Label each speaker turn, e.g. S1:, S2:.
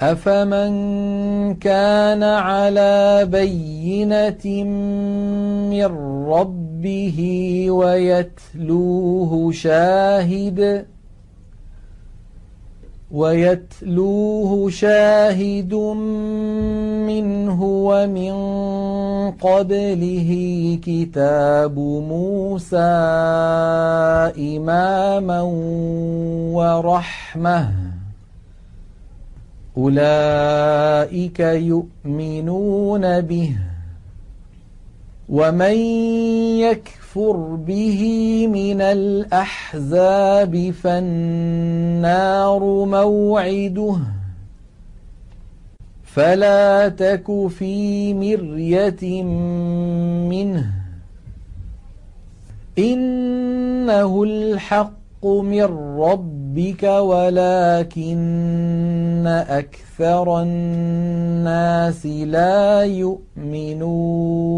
S1: أفمن كان على بينة من ربه ويتلوه شاهد منه ومن قبله كتاب موسى إماما ورحمة أولئك يؤمنون به ومن يكفر به من الأحزاب فالنار موعده فلا تك في مرية منه إنه الحق من ربك ولكن أكثر الناس لا يؤمنون.